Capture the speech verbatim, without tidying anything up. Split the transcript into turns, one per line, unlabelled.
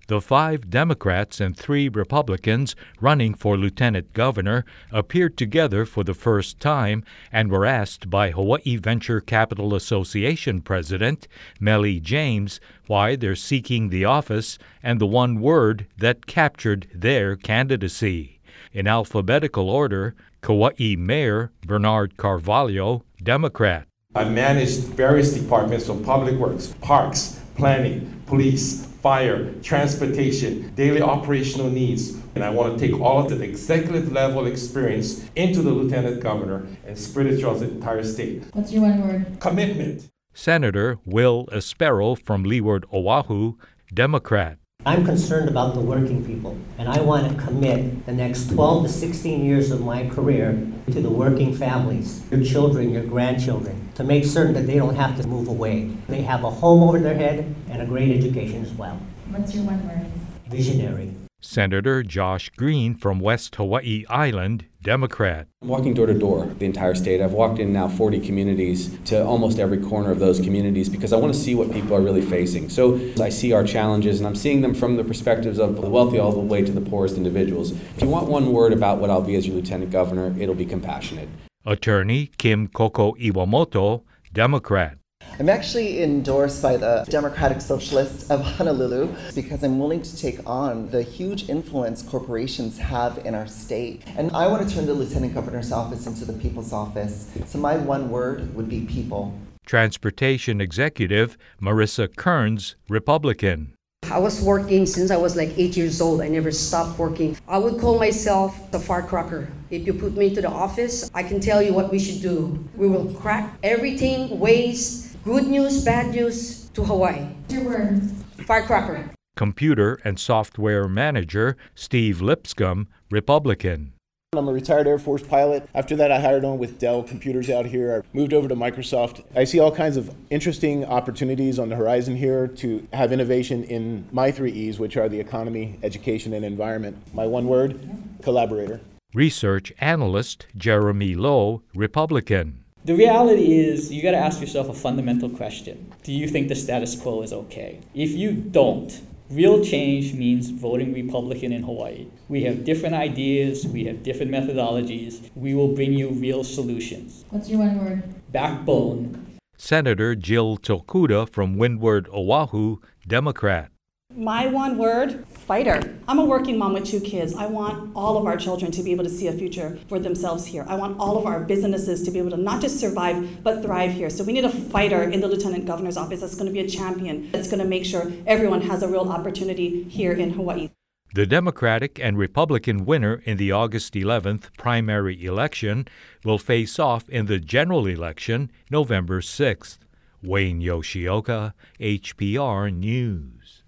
The five Democrats and three Republicans running for lieutenant governor appeared together for the first time and were asked by Hawaii Venture Capital Association President Melly James why they're seeking the office and the one word that captured their candidacy. In alphabetical order, Kauai Mayor Bernard Carvalho, Democrat.
I managed various departments from public works, parks, planning, police, fire, transportation, daily operational needs. And I want to take all of the executive level experience into the lieutenant governor and spread it throughout the entire state.
What's your one word?
Commitment.
Senator Will Espero from Leeward, Oahu, Democrat.
I'm concerned about the working people, and I want to commit the next twelve to sixteen years of my career to the working families, your children, your grandchildren, to make certain that they don't have to move away. They have a home over their head and a great education as well.
What's your one word?
Visionary.
Senator Josh Green from West Hawaii Island, Democrat.
I'm walking door to door the entire state. I've walked in now forty communities to almost every corner of those communities because I want to see what people are really facing. So I see our challenges and I'm seeing them from the perspectives of the wealthy all the way to the poorest individuals. If you want one word about what I'll be as your lieutenant governor, it'll be compassionate.
Attorney Kim Koko Iwamoto, Democrat.
I'm actually endorsed by the Democratic Socialists of Honolulu because I'm willing to take on the huge influence corporations have in our state. And I want to turn the Lieutenant Governor's office into the people's office. So my one word would be people.
Transportation Executive Marissa Kearns, Republican.
I was working since I was like eight years old. I never stopped working. I would call myself the firecracker. If you put me into the office, I can tell you what we should do. We will crack everything, waste, good news, bad news to Hawaii.
Your word.
Firecracker.
Computer and Software Manager Steve Lipscomb, Republican.
I'm a retired Air Force pilot. After that, I hired on with Dell Computers out here. I moved over to Microsoft. I see all kinds of interesting opportunities on the horizon here to have innovation in my three E's, which are the economy, education, and environment. My one word, collaborator.
Research Analyst Jeremy Lowe, Republican.
The reality is you got to ask yourself a fundamental question. Do you think the status quo is okay? If you don't, real change means voting Republican in Hawaii. We have different ideas, we have different methodologies. We will bring you real solutions.
What's your one word?
Backbone.
Senator Jill Tokuda from Windward, Oahu, Democrat.
My one word, fighter. I'm a working mom with two kids. I want all of our children to be able to see a future for themselves here. I want all of our businesses to be able to not just survive, but thrive here. So we need a fighter in the Lieutenant Governor's office that's going to be a champion. That's going to make sure everyone has a real opportunity here in Hawaii.
The Democratic and Republican winner in the August eleventh primary election will face off in the general election November sixth. Wayne Yoshioka, H P R News.